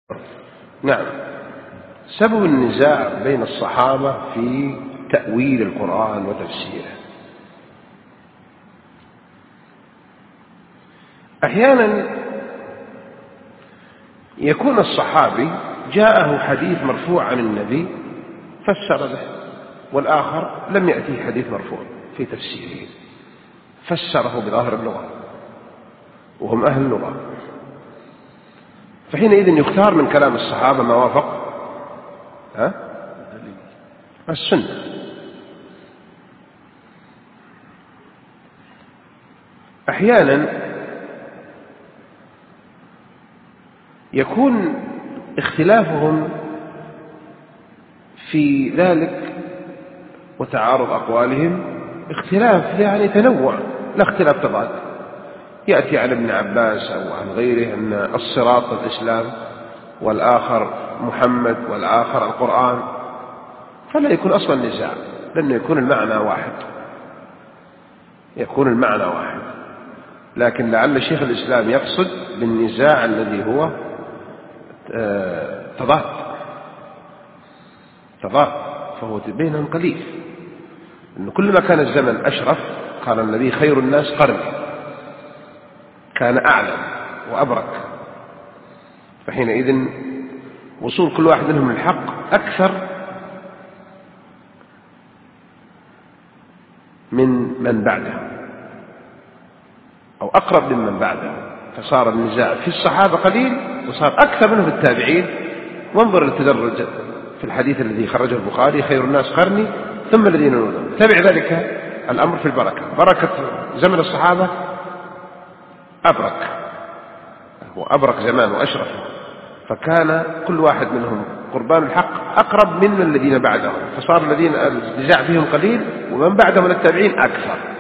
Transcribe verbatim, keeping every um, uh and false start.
نعم. سبب النزاع بين الصحابة في تأويل القرآن وتفسيره. أحيانا يكون الصحابي جاءه حديث مرفوع عن النبي فسر به، والآخر لم يأتيه حديث مرفوع في تفسيره فسره بظاهر اللغة وهم أهل اللغة، فحينئذ يختار من كلام الصحابة ما وافق ها؟ السنة. أحيانا يكون اختلافهم في ذلك وتعارض أقوالهم اختلاف يعني تنوع لا اختلاف تضاد، يأتي عن ابن عباس أو عن غيره أن الصراط الإسلام والآخر محمد والآخر القرآن، فلا يكون أصلا نزاع لأنه يكون المعنى واحد يكون المعنى واحد لكن لعل شيخ الإسلام يقصد بالنزاع الذي هو تضاد تضاد فهو بينهم قليل، إنه كلما كان الزمن أشرف قال النبي خير الناس قرني، كان أعلم وأبرك، فحينئذ وصول كل واحد منهم للحق أكثر من من بعده أو أقرب ممن بعده، فصار النزاع في الصحابة قليل وصار أكثر منه في التابعين. وانظر التدرج في الحديث الذي خرجه البخاري خير الناس قرني ثم الذين يلونهم، تبع ذلك الأمر في البركة، بركة زمن الصحابة أبرك وأبرك زمان وأشرف، فكان كل واحد منهم قربان الحق أقرب من الذين بعدهم، فصار الذين النزاع فيهم قليل ومن بعدهم من التابعين أكثر.